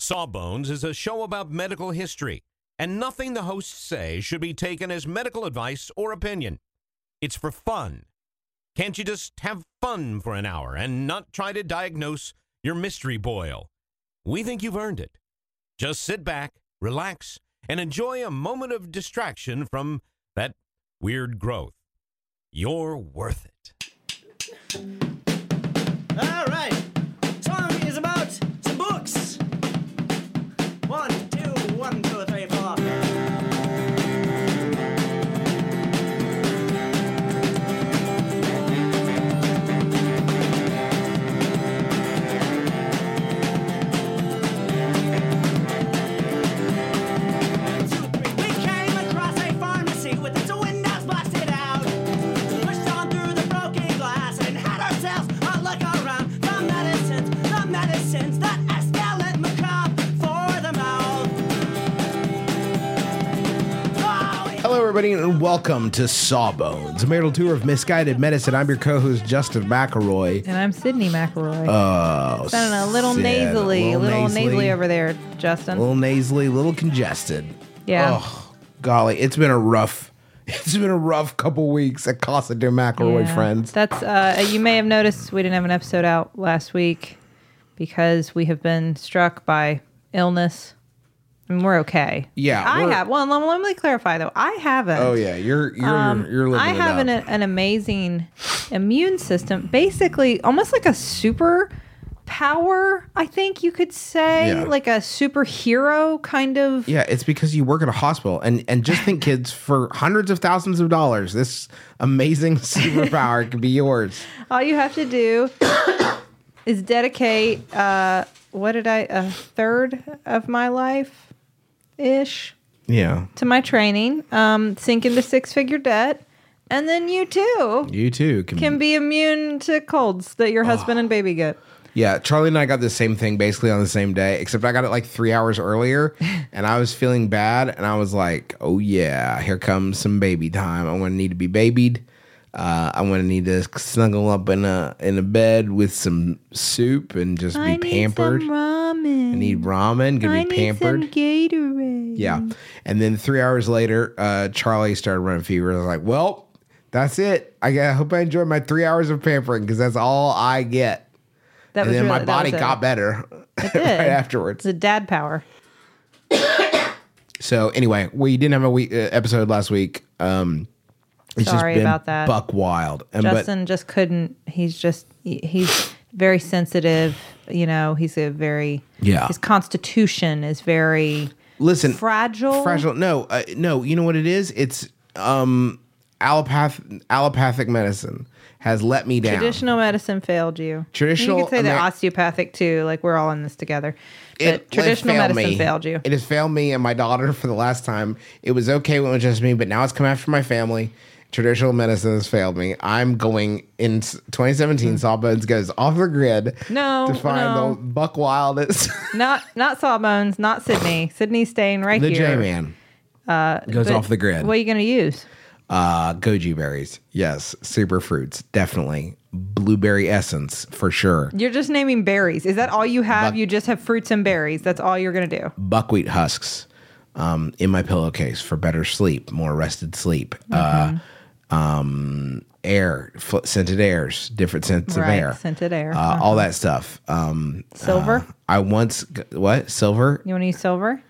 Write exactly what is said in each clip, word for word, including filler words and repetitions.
Sawbones is a show about medical history, and nothing the hosts say should be taken as medical advice or opinion. It's for fun. Can't you just have fun for an hour and not try to diagnose your mystery boil? We think you've earned it. Just sit back, relax, and enjoy a moment of distraction from that weird growth. You're worth it. All right. Song is about some books. One, two, one, two, three, four. Hello, everybody, and welcome to Sawbones, a marital tour of misguided medicine. I'm your co-host, Justin McElroy. And I'm Sydney McElroy. Oh, Sounding a little Sid, nasally, a little, nasally, nasally over there, Justin. A little nasally, a little congested. Yeah. Oh, golly, it's been a rough, it's been a rough couple weeks at Casa de McElroy, Yeah. friends. That's uh, you may have noticed we didn't have an episode out last week because we have been struck by illness. I mean, we're okay. Yeah, I we're- have. Well, let, let me clarify though. I haven't. Oh yeah, you're you're Um, you're living I it have up. an, an amazing immune system, basically almost like a super power, I think you could say, Yeah. like a superhero kind of. Yeah, it's because you work at a hospital, and and just think, kids, for hundreds of thousands of dollars, this amazing superpower could be yours. All you have to do is dedicate, uh, what did I, a third of my life ish Yeah, to my training, um, sink into six figure debt. And then you too you too can, can be immune to colds that your husband and baby get. Yeah, Charlie and I got the same thing basically on the same day, except I got it like three hours earlier, and I was feeling bad, and I was like, oh yeah, here comes some baby time. I'm going to need to be babied. Uh, I'm going to need to snuggle up in a in a bed with some soup and just be I pampered. need some ramen. I need ramen, going I to be need pampered. some Gatorade. Yeah. And then three hours later, uh, Charlie started running fever. I was like, well, that's it. I, I hope I enjoy my three hours of pampering because that's all I get. That And was then really, my body that was got it. better It did. right afterwards. The dad power. So anyway, we didn't have a week, uh, episode last week. Um, it's Sorry just been about that. buck wild. And, Justin just couldn't. He's just he- he's very sensitive. You know, he's a very Yeah. His constitution is very but listen, fragile. fragile. No, uh, no. You know what it is? It's um, allopath allopathic medicine has let me down. Traditional medicine failed you. Traditional You could say that Amer- osteopathic too. Like we're all in this together. But It- it traditional failed medicine me. failed you. It has failed me and my daughter for the last time. It was okay when it was just me, but now it's come after my family. Traditional medicine has failed me. I'm going in twenty seventeen. Sawbones goes off the grid Hmm. No, to find no. the buck wildest. Not not Sawbones. Not Sydney. Sydney's staying right the here. J Man goes But off the grid. What are you going to use? Uh, goji berries, yes. Super fruits, definitely. Blueberry essence for sure. You're just naming berries. Is that all you have? Buck- you just have fruits and berries. That's all you're going to do. Buckwheat husks um, in my pillowcase for better sleep, more rested sleep. Uh, um, air, f- scented airs, different scents Right, of air, scented air. uh, Uh-huh. all that stuff. Um, Silver? uh, I once g- what silver? You want to use silver?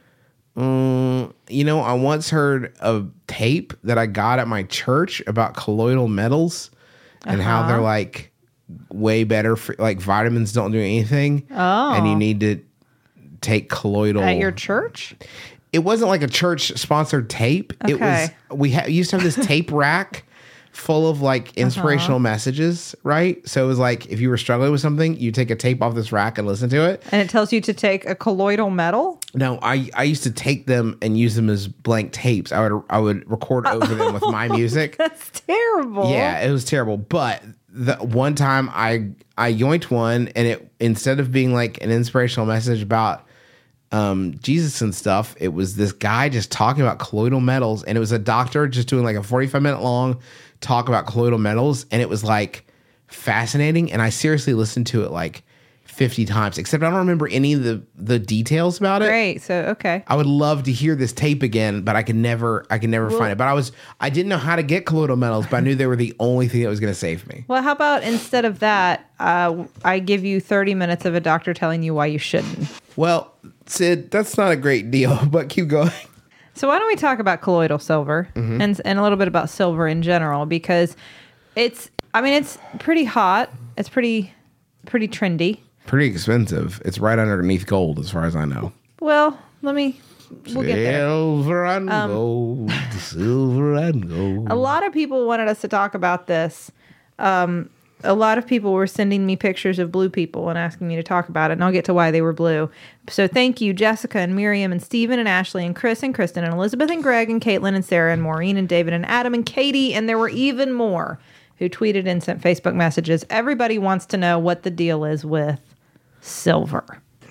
Mm, you know, I once heard a tape that I got at my church about colloidal metals and how Uh-huh. they're like way better for like vitamins don't do anything. Oh. And you need to take colloidal At your church? It wasn't like a church sponsored tape. It was Okay. we ha- used to have this tape rack full of like inspirational Uh-huh. messages, right? So it was like if you were struggling with something, you take a tape off this rack and listen to it. And it tells you to take a colloidal metal? No, I I used to take them and use them as blank tapes. I would I would record over them with my music. That's terrible. Yeah, it was terrible. But the one time I I yoinked one and it instead of being like an inspirational message about um, Jesus and stuff, it was this guy just talking about colloidal metals, and it was a doctor just doing like a forty-five minute long talk about colloidal metals, and it was like fascinating. And I seriously listened to it like fifty times, except I don't remember any of the, the details about it. Great. So, okay. I would love to hear this tape again, but I can never, I can never Well- find it. But I was, I didn't know how to get colloidal metals, but I knew they were the only thing that was going to save me. Well, how about instead of that, uh, I give you thirty minutes of a doctor telling you why you shouldn't. Well, Sid, that's not a great deal, but keep going. So why don't we talk about colloidal silver Mm-hmm. and and a little bit about silver in general, because it's, I mean, it's pretty hot. It's pretty, pretty trendy. Pretty expensive. It's right underneath gold, as far as I know. Well, let me, we'll get there. Silver and gold, silver and gold. A lot of people wanted us to talk about this. Um, a lot of people were sending me pictures of blue people and asking me to talk about it, and I'll get to why they were blue. So thank you, Jessica and Miriam and Stephen and Ashley and Chris and Kristen and Elizabeth and Greg and Caitlin and Sarah and Maureen and David and Adam and Katie, and there were even more who tweeted and sent Facebook messages. Everybody wants to know what the deal is with silver.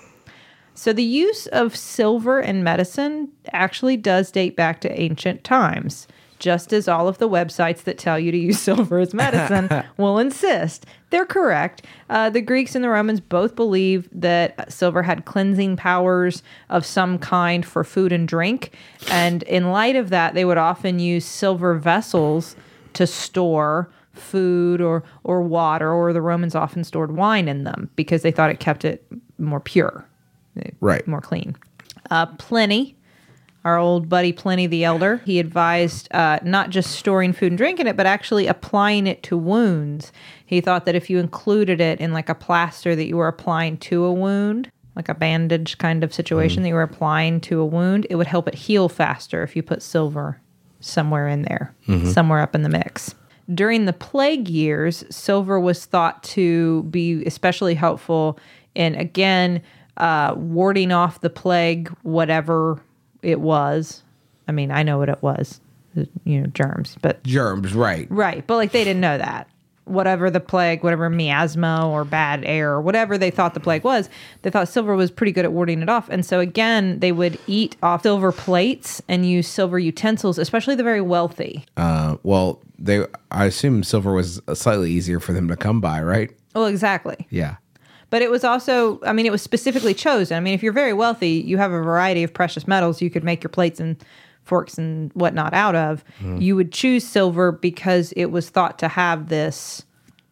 So the use of silver in medicine actually does date back to ancient times, just as all of the websites that tell you to use silver as medicine will insist. They're correct. Uh, the Greeks and the Romans both believed that silver had cleansing powers of some kind for food and drink. And in light of that, they would often use silver vessels to store food or, or water, or the Romans often stored wine in them because they thought it kept it more pure. Right. More clean. Uh, Pliny, our old buddy Pliny the Elder, he advised uh, not just storing food and drink in it, but actually applying it to wounds. He thought that if you included it in like a plaster that you were applying to a wound, like a bandage kind of situation mm. that you were applying to a wound, it would help it heal faster if you put silver somewhere in there, mm-hmm. somewhere up in the mix. During the plague years, silver was thought to be especially helpful in, again, uh, warding off the plague, whatever it was. I mean, I know what it was, you know, germs, but... Germs, right. Right, but like they didn't know that. Whatever the plague, whatever miasma or bad air, or whatever they thought the plague was, they thought silver was pretty good at warding it off. And so again, they would eat off silver plates and use silver utensils, especially the very wealthy. Uh, well, they. I assume silver was slightly easier for them to come by, right? Well, exactly. Yeah. But it was also, I mean, it was specifically chosen. I mean, if you're very wealthy, you have a variety of precious metals you could make your plates and forks and whatnot out of. Mm. You would choose silver because it was thought to have this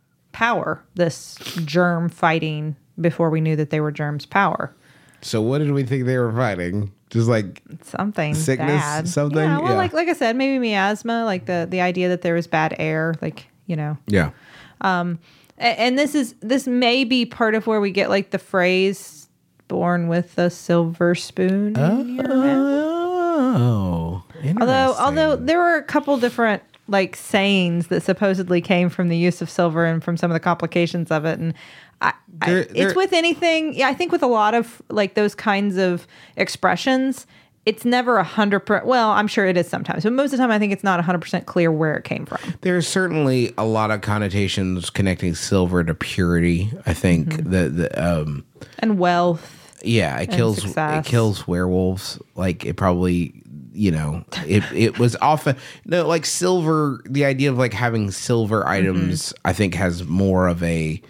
power, this germ fighting, before we knew that they were germs power. So what did we think they were fighting? Just like something sickness, bad. something? Yeah, well, yeah. like like I said, maybe miasma, like the, the idea that there was bad air, like, you know. Yeah. Um, and this is this may be part of where we get like the phrase "born with a silver spoon." Oh, in your mouth. although although there were a couple different like sayings that supposedly came from the use of silver and from some of the complications of it, and I, There- I, there- it's with anything. Yeah, I think with a lot of like those kinds of expressions, it's never a hundred percent. Well, I'm sure it is sometimes, but most of the time, I think it's not a hundred percent clear where it came from. There's certainly a lot of connotations connecting silver to purity. I think mm-hmm. the the um and wealth. Yeah, it kills success. it kills werewolves. Like it probably, you know, it it was often no like silver. The idea of like having silver items, mm-hmm. I think, has more of a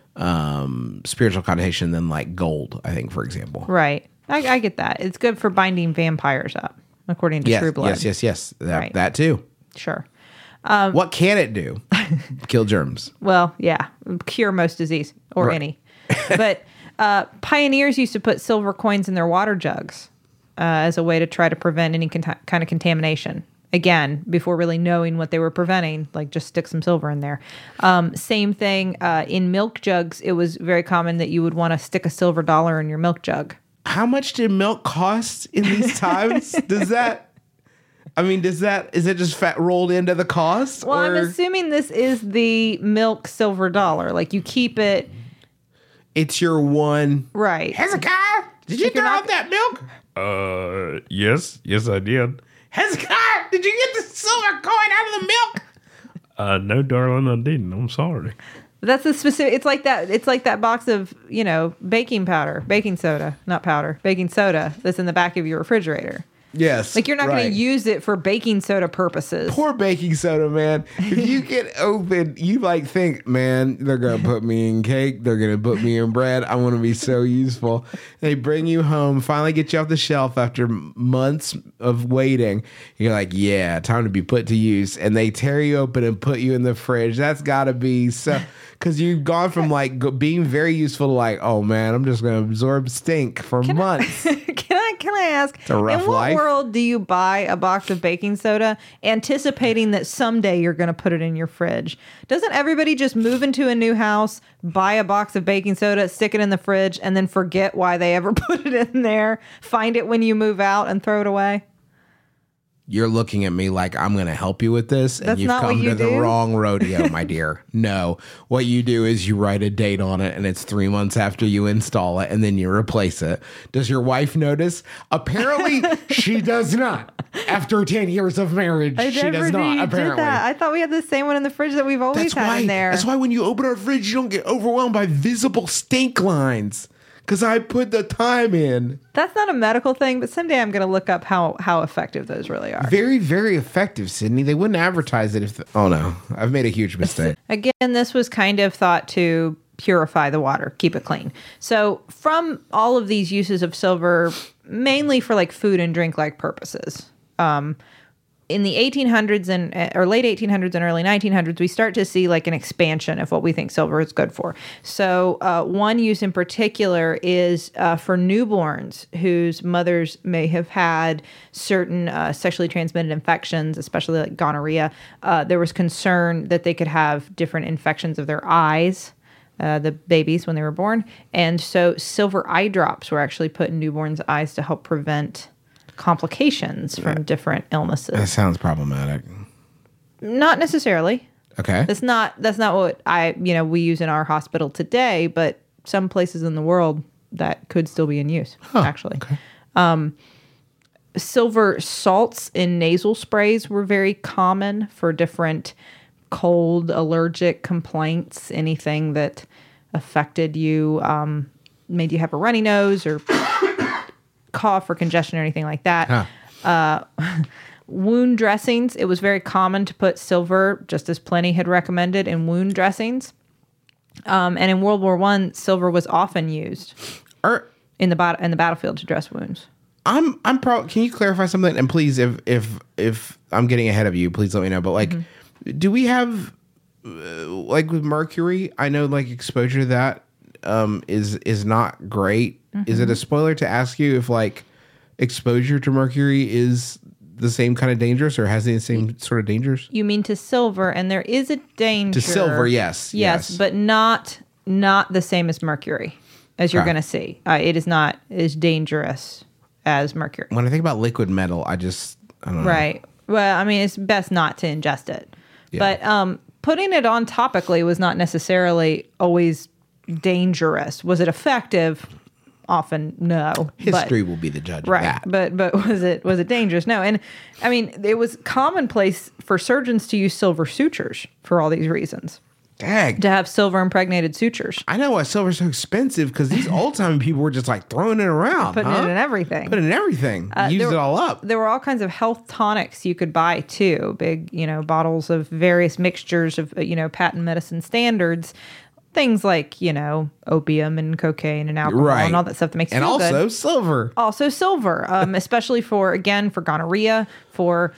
um spiritual connotation than like gold. I think, for example, right. I, I get that. It's good for binding vampires up, according to yes, True Blood. Yes, yes, yes. That Right. that too. Sure. Um, what can it do? Kill germs. Well, yeah, cure most disease or Right. any. But uh, pioneers used to put silver coins in their water jugs uh, as a way to try to prevent any cont- kind of contamination. Again, before really knowing what they were preventing, like just stick some silver in there. Um, same thing uh, in milk jugs. It was very common that you would want to stick a silver dollar in your milk jug. How much did milk cost in these times? Does that? I mean, does that? Is it just fat rolled into the cost? Well, or? I'm assuming this is the milk silver dollar. Like you keep it. It's your one. Right. Hezekiah, did you If you're throw not- out that milk? Uh, yes, yes, I did. Hezekiah, did you get the silver coin out of the milk? Uh, no, darling, I didn't. I'm sorry. That's the specific. It's like that. It's like that box of, you know, baking powder, baking soda, not powder, baking soda that's in the back of your refrigerator. Yes. Like you're not right. going to use it for baking soda purposes. Poor baking soda, man. If you get open, you like think, man, they're gonna put me in cake. They're gonna put me in bread. I want to be so useful. They bring you home, finally get you off the shelf after months of waiting. You're like, yeah, time to be put to use. And they tear you open and put you in the fridge. That's gotta be so. Because you've gone from like go, being very useful to like, oh man, I'm just gonna absorb stink for Can months. I, can I can I ask? a rough in what life. world do you buy a box of baking soda anticipating that someday you're going to put it in your fridge? Doesn't everybody just move into a new house, buy a box of baking soda, stick it in the fridge, and then forget why they ever put it in there? Find it when you move out and throw it away? You're looking at me like I'm going to help you with this, and That's you've not what come you to the do? wrong rodeo, my dear. No, what you do is you write a date on it, and it's three months after you install it, and then you replace it. Does your wife notice? Apparently, she does not. After ten years of marriage, I she never does knew not. you Apparently, did that. I thought we had the same one in the fridge that we've always that's had why. in there. That's why when you open our fridge, you don't get overwhelmed by visible stink lines. Because I put the time in. That's not a medical thing, but someday I'm going to look up how, how effective those really are. Very, very effective, Sydney. They wouldn't advertise it if. The, oh no, I've made a huge mistake. Again, this was kind of thought to purify the water, keep it clean. So from all of these uses of silver, mainly for like food and drink like purposes, um, in the eighteen hundreds and or late eighteen hundreds and early nineteen hundreds, we start to see like an expansion of what we think silver is good for. So uh, one use in particular is uh, for newborns whose mothers may have had certain uh, sexually transmitted infections, especially like gonorrhea. Uh, there was concern that they could have different infections of their eyes. Uh, the babies when they were born. And so silver eye drops were actually put in newborns' eyes to help prevent complications from different illnesses. That sounds problematic. Not necessarily. Okay. That's not that's not what I you know we use in our hospital today, but some places in the world that could still be in use, actually. okay. Um, silver salts in nasal sprays were very common for different cold, allergic complaints, anything that affected you, um, made you have a runny nose or cough or congestion or anything like that. Huh. Uh, wound dressings, it was very common to put silver, just as Pliny had recommended, in wound dressings. Um, and in World War One, silver was often used Are, in the bat- in the battlefield to dress wounds. I'm I'm pro. Can you clarify something? And please, if if if I'm getting ahead of you, please let me know. But like, mm-hmm. do we have uh, like with mercury? I know like exposure to that um, is is not great. Mm-hmm. Is it a spoiler to ask you if like exposure to mercury is the same kind of dangerous or has the same sort of dangers? You mean to silver, and there is a danger To silver, yes, yes, yes. but not not the same as mercury, as you're Okay. going to see. Uh, it is not as dangerous as mercury. When I think about liquid metal, I just I don't know. Right. Well, I mean, it's best not to ingest it. Yeah. But um, putting it on topically was not necessarily always dangerous. Was it effective? Often, no. History but, will be the judge right. of that. But but was it was it dangerous? No. And I mean, it was commonplace for surgeons to use silver sutures for all these reasons. Dang. To have silver impregnated sutures, I know why silver's so expensive because these old time people were just like throwing it around, putting huh? it in everything. Putting it in everything, Uh, used there it were- all up. There were all kinds of health tonics you could buy too. Big, you know, bottles of various mixtures of, uh, you know, patent medicine standards. Things like, you know, opium and cocaine and alcohol Right. and all that stuff that makes you And feel also good. silver. Also silver, um, especially for, again, for gonorrhea, for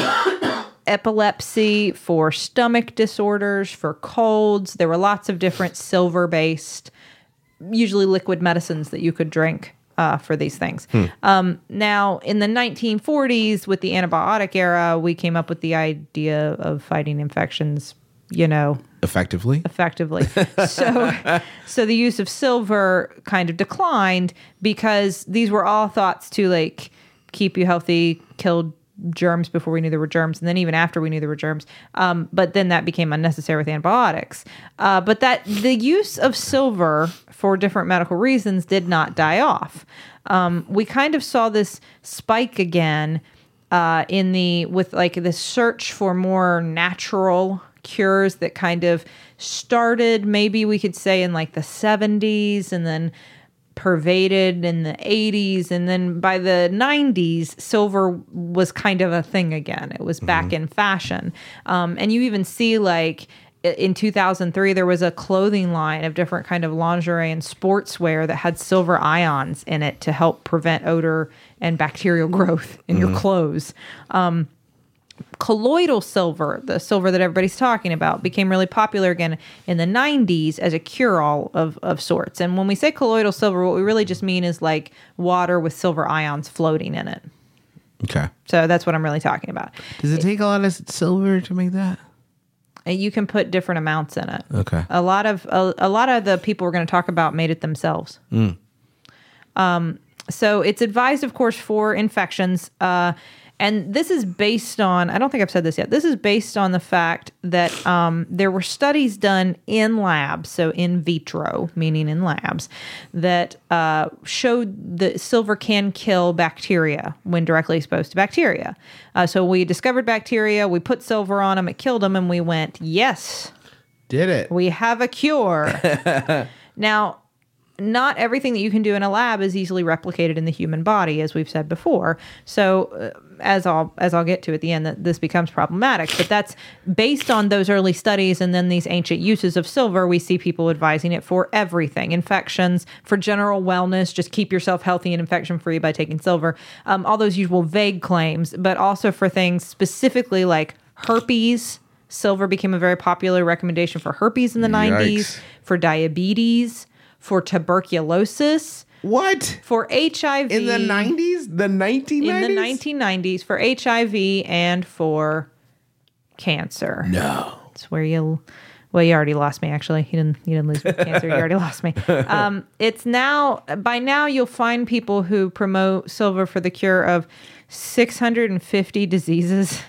epilepsy, for stomach disorders, for colds. There were lots of different silver-based, usually liquid medicines that you could drink uh, for these things. Hmm. Um, now, in the nineteen forties, with the antibiotic era, we came up with the idea of fighting infections, you know, Effectively. effectively. So, so the use of silver kind of declined because these were all thoughts to like keep you healthy, kill germs before we knew there were germs, and then even after we knew there were germs. Um, but then that became unnecessary with antibiotics. Uh, but that the use of silver for different medical reasons did not die off. Um, we kind of saw this spike again uh, in the with like this search for more natural cures that kind of started maybe we could say in like the seventies and then pervaded in the eighties, and then by the nineties, silver was kind of a thing again. It was back mm-hmm. in fashion. Um, and you even see, like, in two thousand three, there was a clothing line of different kind of lingerie and sportswear that had silver ions in it to help prevent odor and bacterial growth in mm-hmm. your clothes. Um, colloidal silver, the silver that everybody's talking about, became really popular again in the nineties as a cure-all of, of sorts. And when we say colloidal silver, what we really just mean is like water with silver ions floating in it. Okay. So that's what I'm really talking about. Does it take a lot of silver to make that? You can put different amounts in it. Okay. A lot of a, a lot of the people we're going to talk about made it themselves. Mm. Um, so it's advised, of course, for infections. Uh, and this is based on, I don't think I've said this yet. This is based on the fact that um, there were studies done in labs, so in vitro, meaning in labs, that uh, showed that silver can kill bacteria when directly exposed to bacteria. Uh, so we discovered bacteria, we put silver on them, it killed them, and we went, yes. Did it. We have a cure. Now, not everything that you can do in a lab is easily replicated in the human body, as we've said before. So, uh, as I'll as I'll get to at the end, that this becomes problematic. But that's based on those early studies and then these ancient uses of silver. We see people advising it for everything: infections, for general wellness, just keep yourself healthy and infection free by taking silver. Um, all those usual vague claims, but also for things specifically like herpes. Silver became a very popular recommendation for herpes in the Yikes. nineties, for diabetes, for tuberculosis. What? For H I V. In the nineties? The nineteen nineties? In the nineteen nineties, for H I V and for cancer. No. It's where you, well, you already lost me, actually. You didn't, you didn't lose me with cancer. You already lost me. Um, it's now, by now, you'll find people who promote silver for the cure of six hundred fifty diseases.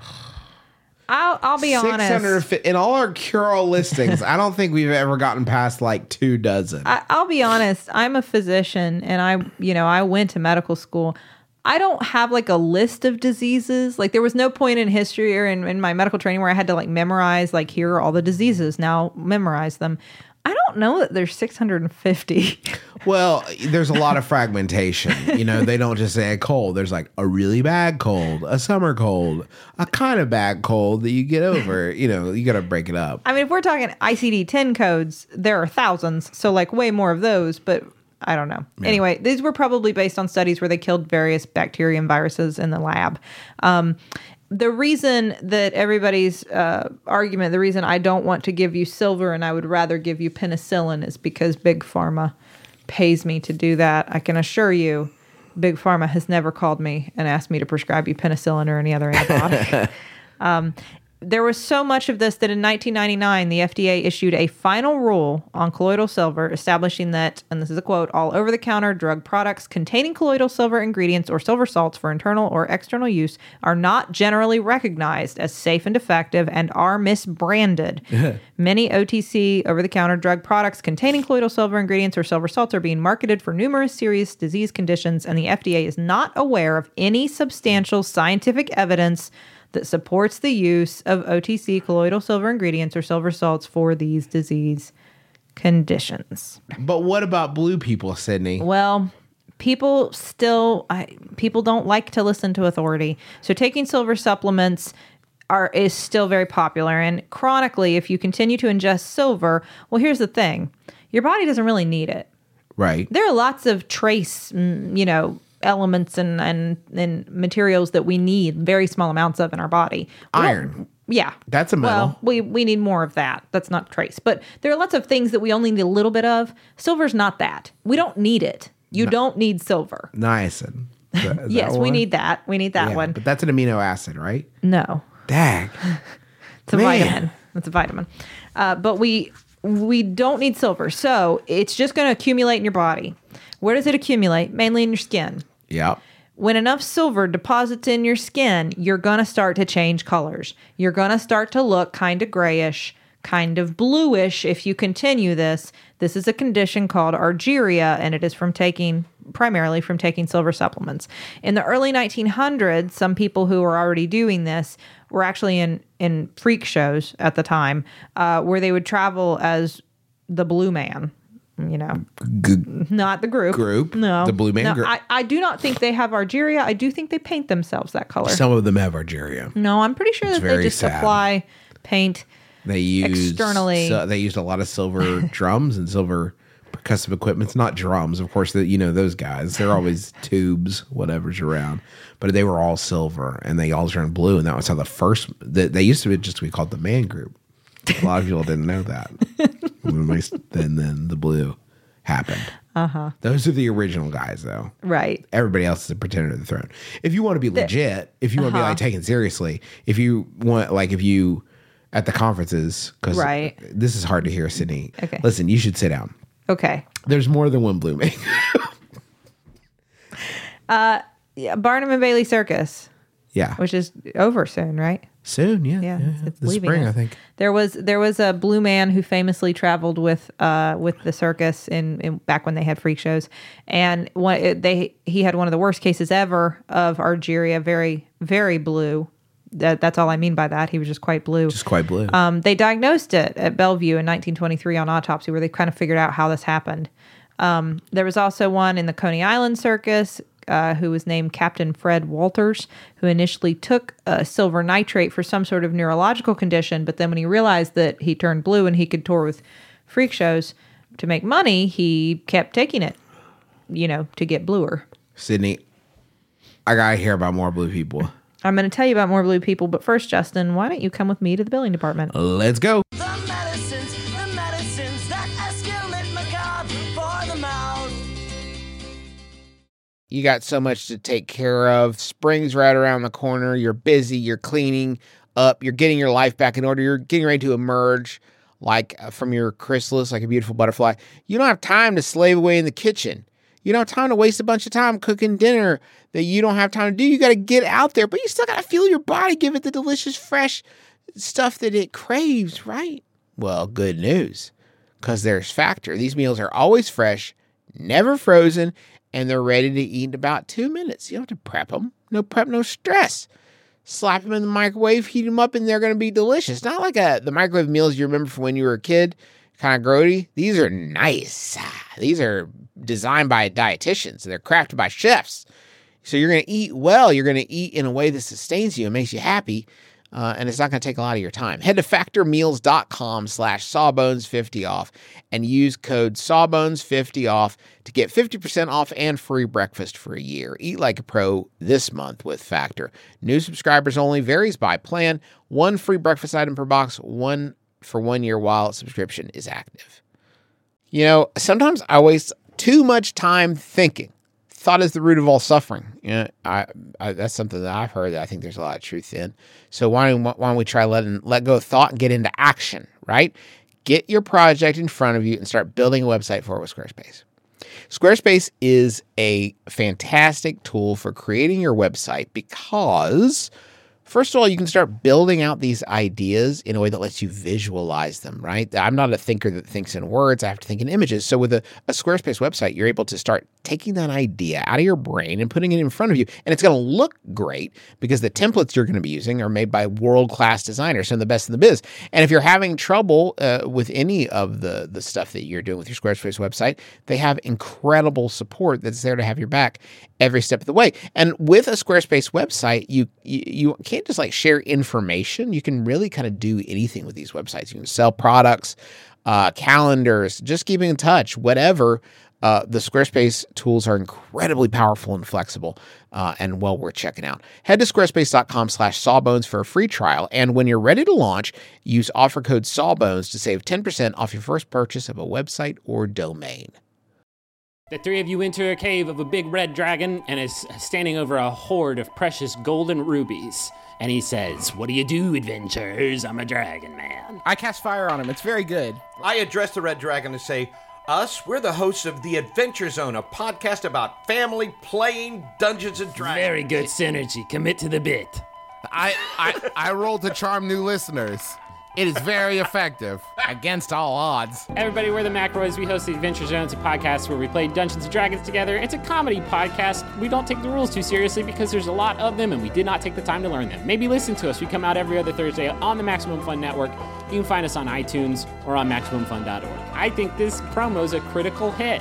I'll, I'll be honest. In all our cure-all listings, I don't think we've ever gotten past like two dozen. I, I'll be honest. I'm a physician, and I, you know, I went to medical school. I don't have like a list of diseases. Like there was no point in history or in, in my medical training where I had to like memorize, like here are all the diseases. Now memorize them. I don't know that there's six hundred fifty. Well, there's a lot of fragmentation. You know, they don't just say a cold. There's like a really bad cold, a summer cold, a kind of bad cold that you get over. You know, you got to break it up. I mean, if we're talking I C D ten codes, there are thousands. So like way more of those, but I don't know. Yeah. Anyway, these were probably based on studies where they killed various bacteria and viruses in the lab. Um, The reason that everybody's uh, argument, the reason I don't want to give you silver and I would rather give you penicillin is because Big Pharma pays me to do that. I can assure you, Big Pharma has never called me and asked me to prescribe you penicillin or any other antibiotic. um, there was so much of this that in nineteen ninety-nine, the F D A issued a final rule on colloidal silver establishing that, and this is a quote, all over-the-counter drug products containing colloidal silver ingredients or silver salts for internal or external use are not generally recognized as safe and effective and are misbranded. Many O T C, over-the-counter drug products containing colloidal silver ingredients or silver salts are being marketed for numerous serious disease conditions, and the F D A is not aware of any substantial scientific evidence that supports the use of O T C colloidal silver ingredients or silver salts for these disease conditions. But what about blue people, Sydney? Well, people still, I, people don't like to listen to authority. So taking silver supplements are is still very popular. And chronically, if you continue to ingest silver, well, here's the thing. Your body doesn't really need it. Right. There are lots of trace, you know, elements and, and and materials that we need very small amounts of in our body. We Iron. Yeah. That's a metal. Well, we, we need more of that. That's not trace. But there are lots of things that we only need a little bit of. Silver's not that. We don't need it. You no. don't need silver. Niacin. Is that, is yes, that we need that. We need that yeah, one. But that's an amino acid, right? No. Dag. It's a Man. vitamin. It's a vitamin. Uh, but we we don't need silver. So it's just going to accumulate in your body. Where does it accumulate? Mainly in your skin. Yep. When enough silver deposits in your skin, you're going to start to change colors. You're going to start to look kind of grayish, kind of bluish if you continue this. This is a condition called argyria, and it is from taking, primarily from taking silver supplements. In the early nineteen hundreds, some people who were already doing this were actually in, in freak shows at the time, uh, where they would travel as the blue man. you know, G- not the group. Group? No. The Blue Man no, Group. I, I do not think they have Argyria. I do think they paint themselves that color. Some of them have Argyria. No, I'm pretty sure It's that they very just sad. supply paint. They use Externally. So they used a lot of silver drums and silver percussive equipment. It's not drums, of course. That you know those guys. They're always tubes, whatever's around. But they were all silver, and they all turned blue, and that was how the first. They, they used to be just be called the Man Group. A lot of people didn't know that. Then, then the blue happened. Uh huh. Those are the original guys, though. Right. Everybody else is a pretender to the throne. If you want to be legit, if you want to Uh-huh. be like taken seriously, if you want, like, if you at the conferences, because Right. this is hard to hear, Sydney. Okay. Listen, you should sit down. Okay. There's more than one blooming. Yeah, Barnum and Bailey Circus, Yeah. which is over soon, right? Soon, yeah. Yeah, yeah, it's, it's the leaving spring, us. I think. There was there was a blue man who famously traveled with uh with the circus in, in back when they had freak shows, and one it, they he had one of the worst cases ever of Argyria, very very blue. That that's all I mean by that. He was just quite blue. Just quite blue. Um, they diagnosed it at Bellevue in nineteen twenty-three on autopsy, where they kind of figured out how this happened. Um, there was also one in the Coney Island Circus, uh, who was named Captain Fred Walters, who initially took uh, silver nitrate for some sort of neurological condition, but then when he realized that he turned blue and he could tour with freak shows to make money, he kept taking it, you know, to get bluer. Sydney, I got to hear about more blue people. I'm going to tell you about more blue people, but first, Justin, why don't you come with me to the billing department? Let's go. The medicines, the medicines that escalate macabre for the mouth. You got so much to take care of. Spring's right around the corner. You're busy. You're cleaning up. You're getting your life back in order. You're getting ready to emerge like uh, from your chrysalis, like a beautiful butterfly. You don't have time to slave away in the kitchen. You don't have time to waste a bunch of time cooking dinner that you don't have time to do. You got to get out there, but you still got to fuel your body, give it the delicious, fresh stuff that it craves, right? Well, good news, because there's Factor. These meals are always fresh, never frozen, and they're ready to eat in about two minutes. You don't have to prep them. No prep, no stress. Slap them in the microwave, heat them up, and they're going to be delicious. Not like a, the microwave meals you remember from when you were a kid, kind of grody. These are nice. These are designed by dietitians. They're crafted by chefs. So you're going to eat well. You're going to eat in a way that sustains you and makes you happy. Uh, and it's not going to take a lot of your time. Head to factormeals.com slash sawbones50 off and use code sawbones50 off to get fifty percent off and free breakfast for a year. Eat like a pro this month with Factor. New subscribers only, varies by plan. One free breakfast item per box, one for one year while subscription is active. You know, sometimes I waste too much time thinking. Thought is the root of all suffering. You know, I, I, that's something that I've heard that I think there's a lot of truth in. So why don't, why don't we try letting let go of thought and get into action, right? Get your project in front of you and start building a website for it with Squarespace. Squarespace is a fantastic tool for creating your website because, first of all, you can start building out these ideas in a way that lets you visualize them, right? I'm not a thinker that thinks in words. I have to think in images. So with a, a Squarespace website, you're able to start taking that idea out of your brain and putting it in front of you. And it's going to look great because the templates you're going to be using are made by world-class designers, some of the best in the biz. And if you're having trouble uh, with any of the, the stuff that you're doing with your Squarespace website, they have incredible support that's there to have your back every step of the way. And with a Squarespace website, you, you, you can't just like share information. You can really kind of do anything with these websites. You can sell products, uh, calendars, just keeping in touch, whatever. Uh, the Squarespace tools are incredibly powerful and flexible uh, and well worth checking out. Head to squarespace.com slash sawbones for a free trial. And when you're ready to launch, use offer code sawbones to save ten percent off your first purchase of a website or domain. The three of you enter a cave of a big red dragon and is standing over a hoard of precious golden rubies. And he says, "What do you do, adventurers? I'm a dragon man." I cast fire on him. It's very good. I address the Red Dragon and say, us, we're the hosts of The Adventure Zone, a podcast about family playing Dungeons and Dragons. Very good synergy. Commit to the bit. I, I, I rolled to charm new listeners. It is very effective against all odds. Everybody, we're the McRoys. We host the Adventure Zones, a podcast where we play Dungeons and Dragons together. It's a comedy podcast. We don't take the rules too seriously because there's a lot of them and we did not take the time to learn them. Maybe listen to us. We come out every other Thursday on the Maximum Fun Network. You can find us on iTunes or on maximum fun dot org. I think this promo is a critical hit.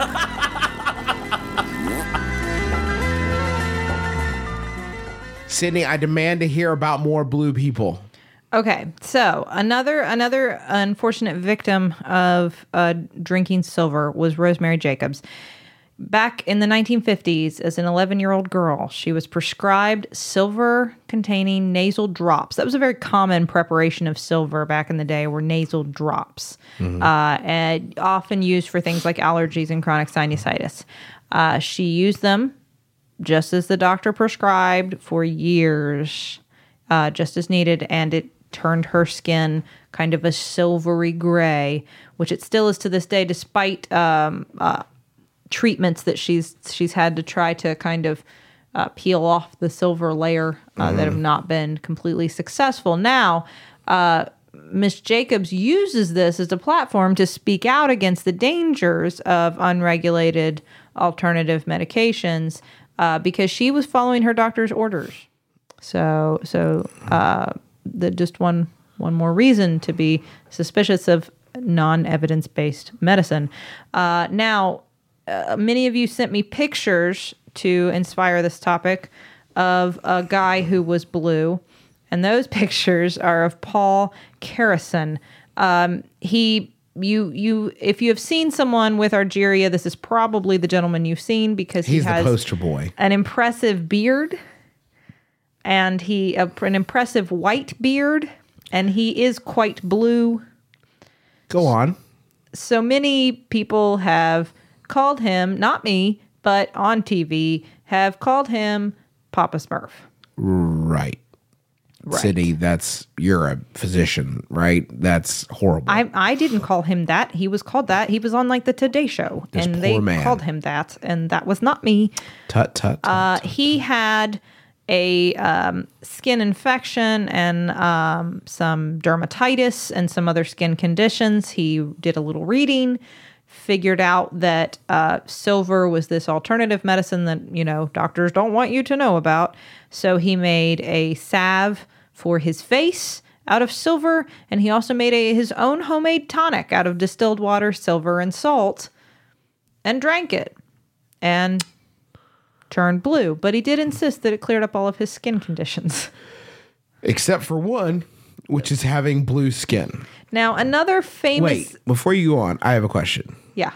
Sydney, I demand to hear about more blue people. Okay, so another another unfortunate victim of uh, drinking silver was Rosemary Jacobs. Back in the nineteen fifties, as an eleven-year-old girl, she was prescribed silver-containing nasal drops. That was a very common preparation of silver back in the day, were nasal drops, mm-hmm. uh, and often used for things like allergies and chronic sinusitis. Uh, she used them just as the doctor prescribed for years, uh, just as needed, and it turned her skin kind of a silvery gray, which it still is to this day, despite um, uh, treatments that she's she's had to try to kind of uh, peel off the silver layer uh, mm-hmm. that have not been completely successful. Now, uh, Miss Jacobs uses this as a platform to speak out against the dangers of unregulated alternative medications uh, because she was following her doctor's orders. So, so. Uh, The, just one one more reason to be suspicious of non-evidence-based medicine. Uh, now, uh, many of you sent me pictures to inspire this topic of a guy who was blue, and those pictures are of Paul Carrison. Um, he, you, you, if you have seen someone with Argyria, this is probably the gentleman you've seen because He's he has the poster boy. An impressive beard. And he uh, an impressive white beard, and he is quite blue. Go on. So many people have called him, not me, but on T V, have called him Papa Smurf. Right. Right. Sydney, that's, you're a physician, right? That's horrible. I I didn't call him that. He was called that. He was on like the Today Show, This and poor they man. called him that, and that was not me. Tut, tut, tut. Uh, he had a um, skin infection and um, some dermatitis and some other skin conditions. He did a little reading, figured out that uh, silver was this alternative medicine that, you know, doctors don't want you to know about. So he made a salve for his face out of silver, and he also made a, his own homemade tonic out of distilled water, silver, and salt, and drank it. And turned blue, but he did insist that it cleared up all of his skin conditions. Except for one, which is having blue skin. Now, another famous... Wait, before you go on, I have a question. Yeah.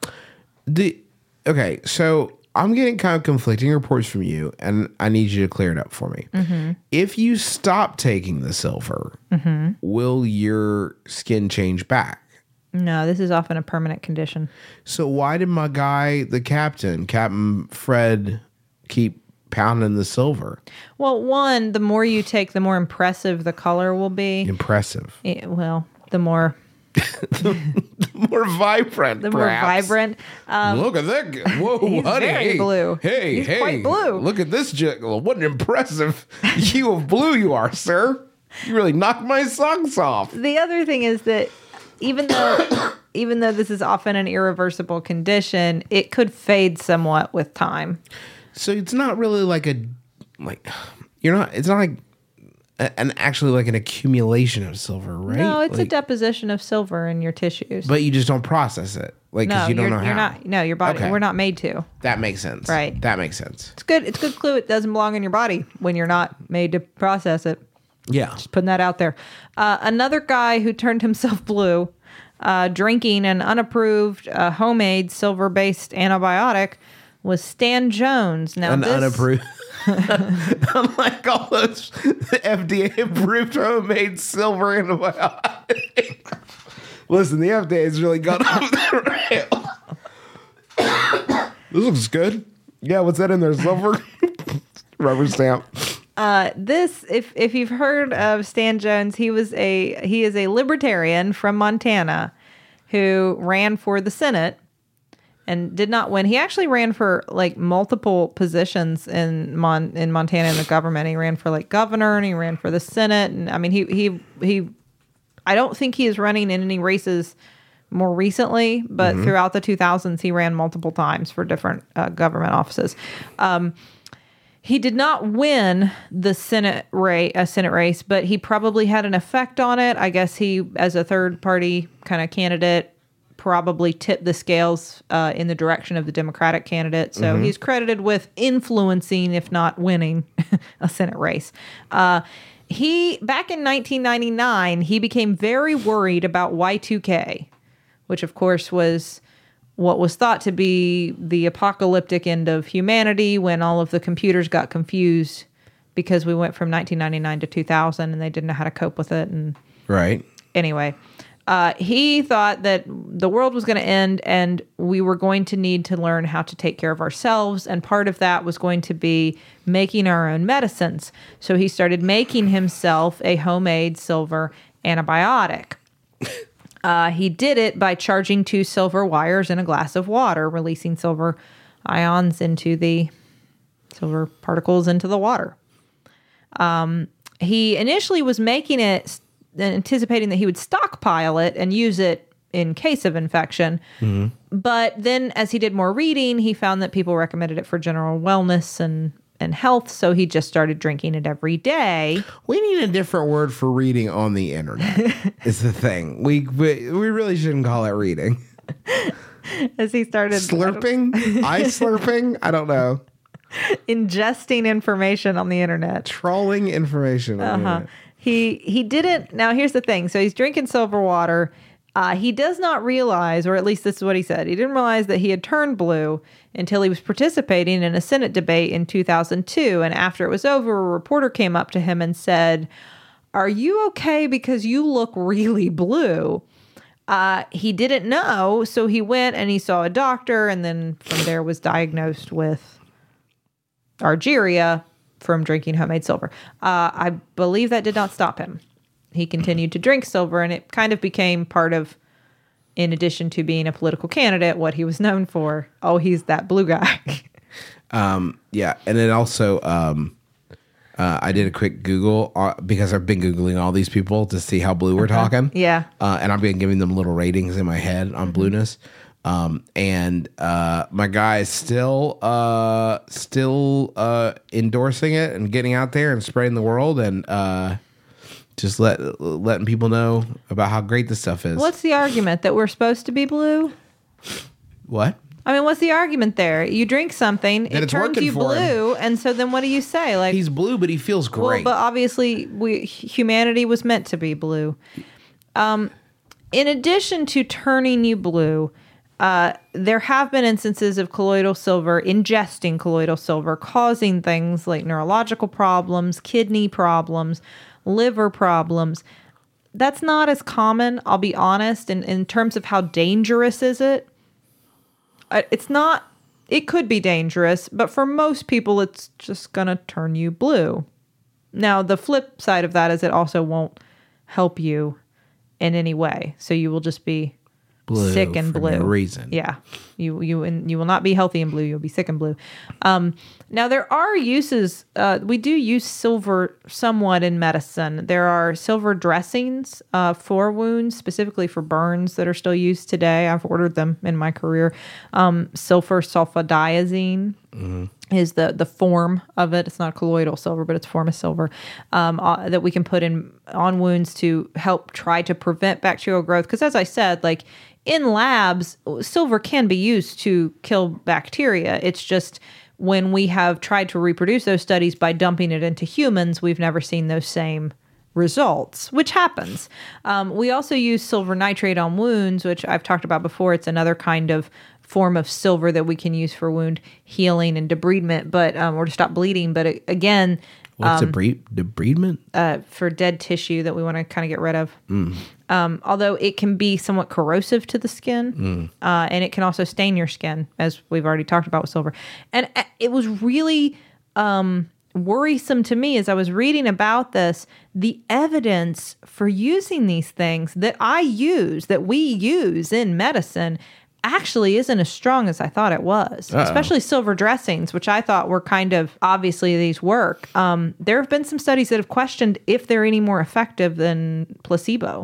The, okay, so I'm getting kind of conflicting reports from you, and I need you to clear it up for me. Mm-hmm. If you stop taking the silver, mm-hmm. will your skin change back? No, this is often a permanent condition. So why did my guy, the captain, Captain Fred, keep pounding the silver? Well, one, the more you take, the more impressive the color will be. Impressive. It, well, the more... the more vibrant, The perhaps. more vibrant. Um, Look at that. g- Whoa, he's honey. very hey, blue. Hey, He's hey. quite blue. Look at this. J- what an impressive hue of blue you are, sir. You really knocked my socks off. The other thing is that even though... even though this is often an irreversible condition, it could fade somewhat with time. So it's not really like a, like, you're not, it's not like a, an actually like an accumulation of silver, right? No, it's a Like, deposition of silver in your tissues. but you just don't process it. Like, no, because you don't you're, know you're how. not. No, your body. Okay. We're not made to. That makes sense. Right. That makes sense. It's good. It's good clue. It doesn't belong in your body when you're not made to process it. Yeah. Just putting that out there. Uh, another guy who turned himself blue, uh, drinking an unapproved uh, homemade silver-based antibiotic, was Stan Jones. Now An this, unapproved. Unlike all those F D A-approved homemade silver antibiotics. Listen, the F D A has really gone off the rail. This looks good. Yeah, what's that in there? Silver? Rubber stamp. Uh, this, if if you've heard of Stan Jones, he was a he is a libertarian from Montana who ran for the Senate and did not win. He actually ran for like multiple positions in Mon in Montana in the government. He ran for like governor and he ran for the Senate, and I mean he he he I don't think he is running in any races more recently, but Mm-hmm. throughout the two thousands, he ran multiple times for different uh, government offices. Um, he did not win the Senate race, a Senate race, but he probably had an effect on it. I guess he, as a third party kind of candidate, probably tipped the scales uh, in the direction of the Democratic candidate. So Mm-hmm. he's credited with influencing, if not winning, a Senate race. Uh, he back in nineteen ninety-nine, he became very worried about Y two K, which of course was what was thought to be the apocalyptic end of humanity when all of the computers got confused because we went from nineteen ninety-nine to two thousand and they didn't know how to cope with it. And Right. anyway, uh, he thought that the world was going to end and we were going to need to learn how to take care of ourselves. And part of that was going to be making our own medicines. So he started making himself a homemade silver antibiotic. Uh, he did it by charging two silver wires in a glass of water, releasing silver ions into the silver particles into the water. Um, he initially was making it, anticipating that he would stockpile it and use it in case of infection. Mm-hmm. But then as he did more reading, he found that people recommended it for general wellness and, and health. So he just started drinking it every day. We need a different word for reading on the internet. Is the thing. We, we we really shouldn't call it reading. As he started Slurping? Ice slurping? I don't know. ingesting information on the internet. Trolling information on the Uh-huh. internet. He he didn't. Now here's the thing. So he's drinking silver water. Uh, he does not realize, or at least this is what he said. He didn't realize that he had turned blue until he was participating in a Senate debate in two thousand two. And after it was over, a reporter came up to him and said, "Are you okay? Because you look really blue." Uh, he didn't know, so he went and he saw a doctor, and then from there was diagnosed with Argyria from drinking homemade silver. Uh, I believe that did not stop him. He continued to drink silver, and it kind of became part of, in addition to being a political candidate, what he was known for. Oh, he's that blue guy. Um, yeah, and then also, um, uh, I did a quick Google uh, because I've been Googling all these people to see how blue we're talking. Yeah. Uh, and I've been giving them little ratings in my head on blueness. Um, and uh, my guy is still uh, still uh, endorsing it and getting out there and spreading the world and uh, just let letting people know about how great this stuff is. What's the argument? That we're supposed to be blue? What? I mean, what's the argument there? You drink something, That it it's turns working you for him. blue, and so then what do you say? Like, He's blue, but he feels well, great. but obviously, we humanity was meant to be blue. Um, in addition to turning you blue, uh, there have been instances of colloidal silver, ingesting colloidal silver, causing things like neurological problems, kidney problems, liver problems. That's not as common, I'll be honest. In, in terms of how dangerous is it, uh, it's not, it could be dangerous, but for most people, it's just going to turn you blue. Now, the flip side of that is it also won't help you in any way. So you will just be Blue sick and for blue. no reason. Yeah. You you and you will not be healthy and blue. You'll be sick and blue. Um, now there are uses. Uh, we do use silver somewhat in medicine. There are silver dressings uh, for wounds, specifically for burns, that are still used today. I've ordered them in my career. Um, sulfur sulfadiazine is the the form of it. It's not colloidal silver, but it's a form of silver um, uh, that we can put in on wounds to help try to prevent bacterial growth. Because as I said, like in labs, silver can be used to kill bacteria. It's just when we have tried to reproduce those studies by dumping it into humans, we've never seen those same results, which happens. Um, we also use silver nitrate on wounds, which I've talked about before. It's another kind of form of silver that we can use for wound healing and debridement, but um, or to stop bleeding. But it, again, What's um, debre- debridement? Uh, for dead tissue that we want to kind of get rid of. Mm. Um, although it can be somewhat corrosive to the skin, mm. uh, and it can also stain your skin, as we've already talked about with silver. And it was really um, worrisome to me as I was reading about this, the evidence for using these things that I use, that we use in medicine, actually isn't as strong as I thought it was. Uh-oh. Especially silver dressings, which I thought were kind of, obviously these work. Um, there have been some studies that have questioned if they're any more effective than placebo.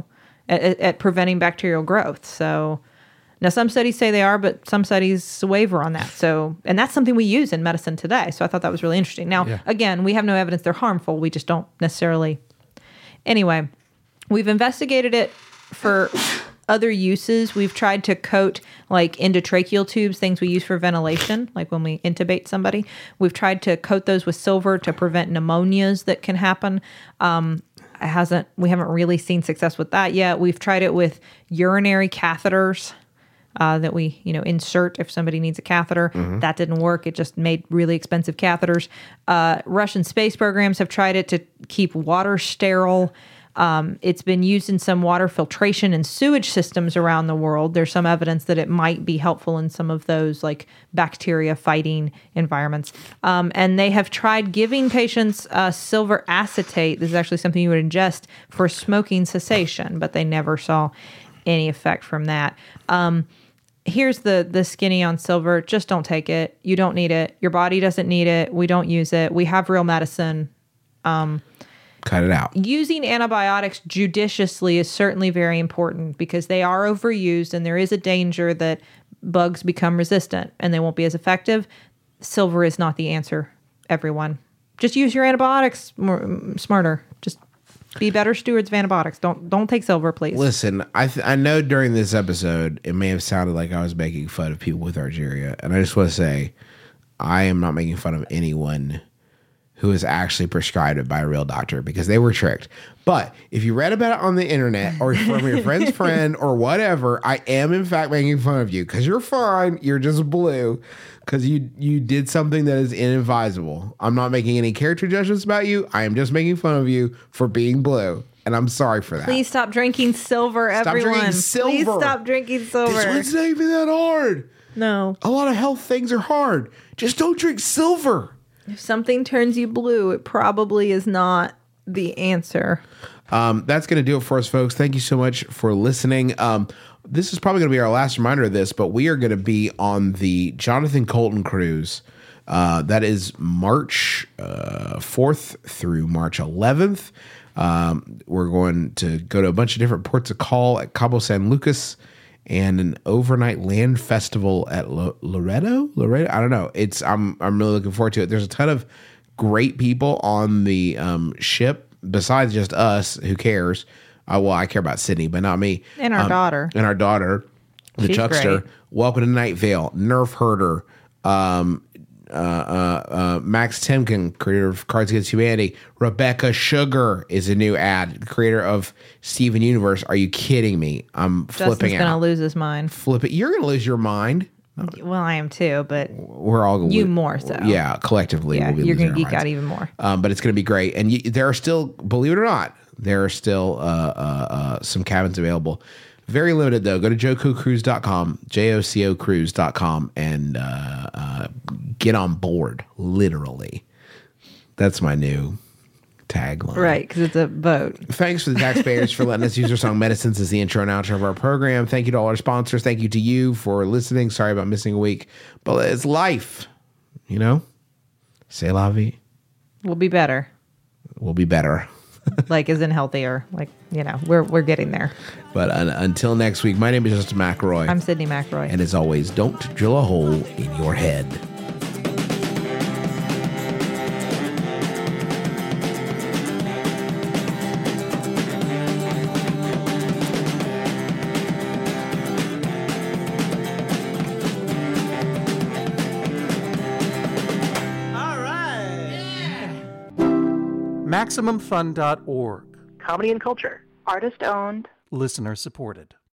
at, at, at preventing bacterial growth. So now some studies say they are, but some studies waver on that. So, and that's something we use in medicine today. So I thought that was really interesting. Now, Yeah. again, we have no evidence they're harmful. We just don't necessarily. Anyway, we've investigated it for other uses. We've tried to coat like endotracheal tubes, things we use for ventilation, like when we intubate somebody. We've tried to coat those with silver to prevent pneumonias that can happen. Um, it hasn't, we haven't really seen success with that yet. We've tried it with urinary catheters. Uh, that we, you know, insert if somebody needs a catheter. Mm-hmm. That didn't work. It just made really expensive catheters. Uh, Russian space programs have tried it to keep water sterile. Um, it's been used in some water filtration and sewage systems around the world. There's some evidence that it might be helpful in some of those like bacteria fighting environments. Um, and they have tried giving patients uh, silver acetate. This is actually something you would ingest for smoking cessation, but they never saw any effect from that. Um, Here's the the skinny on silver. Just don't take it. You don't need it. Your body doesn't need it. We don't use it. We have real medicine. Um, Cut it out. using antibiotics judiciously is certainly very important because they are overused and there is a danger that bugs become resistant and they won't be as effective. Silver is not the answer, everyone. Just use your antibiotics more, smarter. Just be better stewards of antibiotics. Don't don't take silver, please. Listen, I th- I know during this episode it may have sounded like I was making fun of people with Argyria, and I just want to say I am not making fun of anyone who is actually prescribed it by a real doctor because they were tricked. But if you read about it on the internet or from your friend's friend or whatever, I am in fact making fun of you because you're fine. You're just blue because you you did something that is inadvisable. I'm not making any character judgments about you. I am just making fun of you for being blue. And I'm sorry for that. Please stop drinking silver, Stop everyone. drinking silver. Please stop drinking silver. This one's not even that hard. No. A lot of health things are hard. Just don't drink silver. If something turns you blue, it probably is not the answer. Um, that's going to do it for us, folks. Thank you so much for listening. Um, this is probably going to be our last reminder of this, but we are going to be on the Jonathan Colton cruise. Uh, that is March uh, fourth through March eleventh. Um, we're going to go to a bunch of different ports of call at Cabo San Lucas and an overnight land festival at L- Loreto. Loreto, I don't know. It's I'm I'm really looking forward to it. There's a ton of great people on the um, ship besides just us. Who cares? Uh, well, I care about Sydney, but not me. And our Um, daughter. And our daughter, the She's Chuckster. great. Welcome to Night Vale. Nerf Herder. Um, uh, uh, uh, Max Temkin, creator of Cards Against Humanity. Rebecca Sugar is a new ad, creator of Steven Universe. Are you kidding me? I'm Justin's flipping gonna out. lose his mind. Flip it. You're gonna lose your mind. Well, I am too, but We're all gonna You lo- more so. Yeah, collectively, yeah, we'll be you're losing gonna our geek minds. out even more. Um, but it's gonna be great, and you, there are still, believe it or not, there are still uh, uh, uh, some cabins available. Very limited though. Go to joco cruise dot com, J O C O cruise dot com, and uh, uh, get on board. Literally, that's my new tagline. Right, because it's a boat. Thanks for the taxpayers for letting us use our song Medicines as the intro and outro of our program. Thank you to all our sponsors. Thank you to you for listening. Sorry about missing a week, but it's life, you know? C'est la vie. We'll be better. We'll be better. Like, as in healthier. Like, you know, we're we're getting there. But uh, until next week, my name is Justin McElroy. I'm Sydney McRoy. And as always, don't drill a hole in your head. All right. Maximum Fun dot org. Comedy and culture. Artist owned. Listener supported.